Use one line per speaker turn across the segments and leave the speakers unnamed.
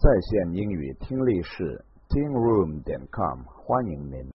在线英语听力室 tingroom.com 欢迎您。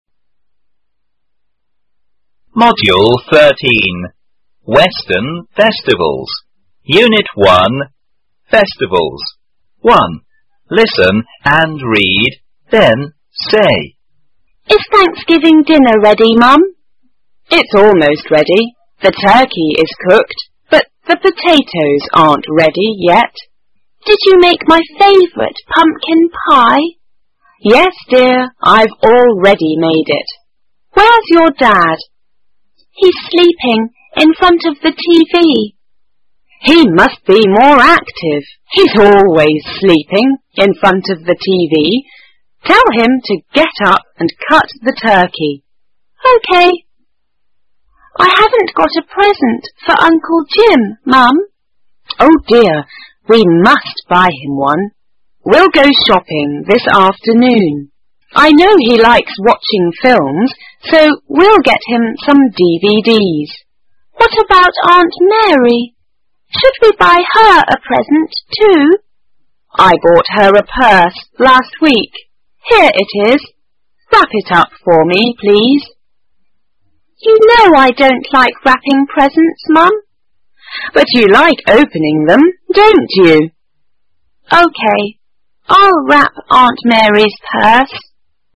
Module 13 Western Festivals Unit 1 Festivals 1. Listen and read, then say.
Is Thanksgiving dinner ready, Mum? It's almost ready. The turkey is cooked, but the potatoes aren't ready yet. Did you make my favourite pumpkin pie? Yes, dear, I've already made it. Where's your dad? He's sleeping in front of the TV. He must be more active. He's always sleeping in front of the TV. Tell him to get up and cut the turkey. OK. I haven't got a present for Uncle Jim, Mum. Oh dear, we must buy him one. We'll go shopping this afternoon. I know he likes watching films, so we'll get him some DVDs. What about Aunt Mary? Should we buy her a present too? I bought her a purse last week. Here it is. Wrap it up for me, please. You know I don't like wrapping presents, Mum. But you like opening them, don't you? OK, I'll wrap Aunt Mary's purse.